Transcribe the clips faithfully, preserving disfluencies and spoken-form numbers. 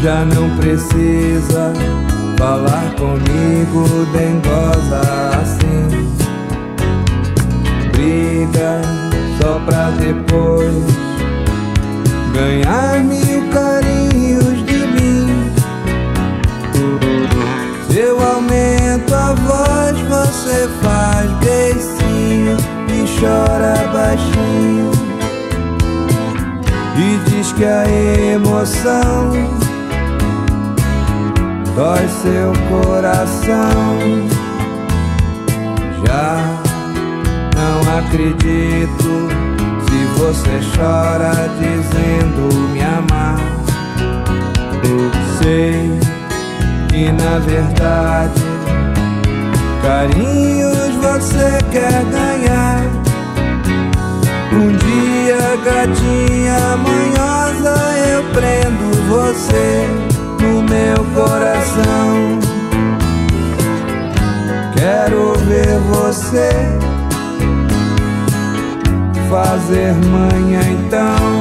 Já não precisa falar comigo, dengosa assim. Briga só pra depois ganhar mil carinhos de mim. Se eu aumento a voz, você faz beicinho e chora baixinho, e diz que a emoção dói seu coração. Já não acredito se você chora dizendo me amar. Sei que na verdade carinhos você quer ganhar. Um dia, gatinha manhosa, eu prendo você no meu coração. Quero ver você fazer manha então,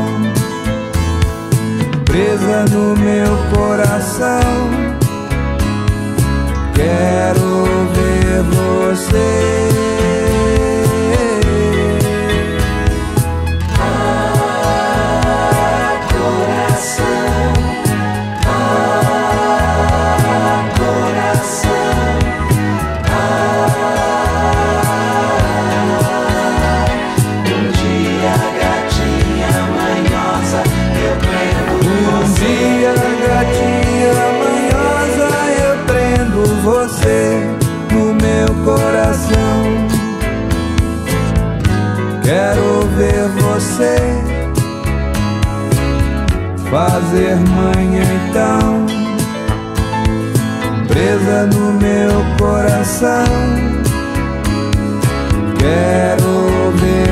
presa no meu coração. Quero ver você. Você no meu coração. Quero ver você fazer manha então, presa no meu coração. Quero ver